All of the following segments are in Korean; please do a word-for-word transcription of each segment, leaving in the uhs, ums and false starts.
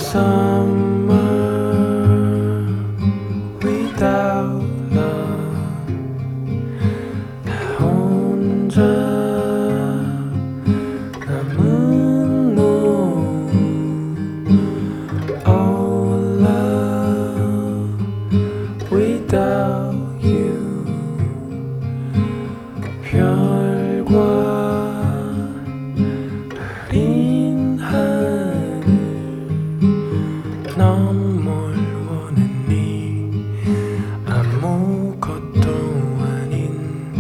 Summer without love. 나 혼자 남은 몸. Oh love without you. 별과 흐린 하늘. 넌 뭘 원했니? 아무것도 아닌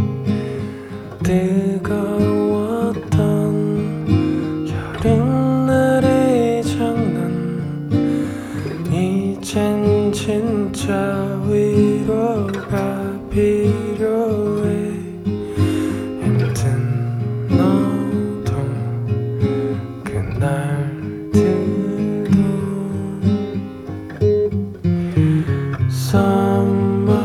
뜨거웠던 여름날의 장난. 이젠 진짜 위로가 필요해. 힘든 너도 그날들도. Summer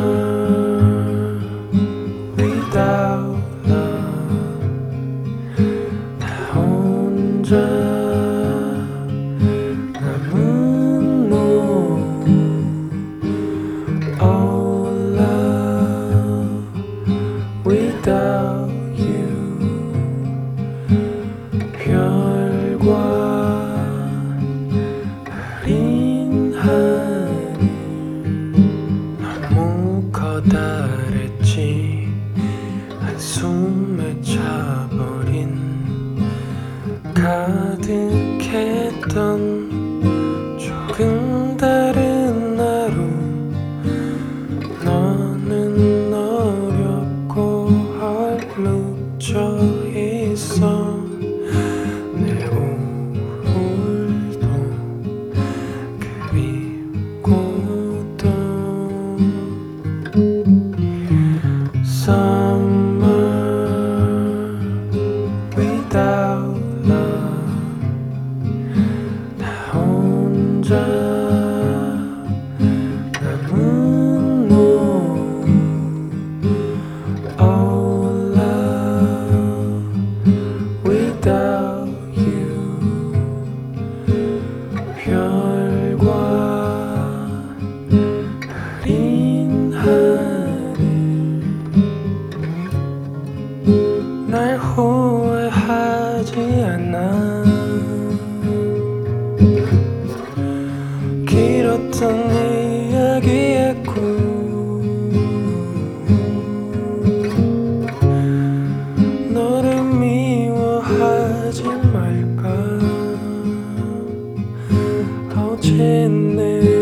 without love. 나 혼자 남은 몸. Oh love without you. 별과 흐린 하늘. 너무 커다랬지. 한숨에 차버린 가득했던 조금 다른 하루. 너는 어렵고 얼룩져 있어. 내 우울도 그리고 또. Summer without love. 나 혼자 남은 몸. Oh love without you. 별과 흐린 하늘. 날 후회하지 않아. 길었던 이야기였고. 너를 미워하지 말까. 어제 내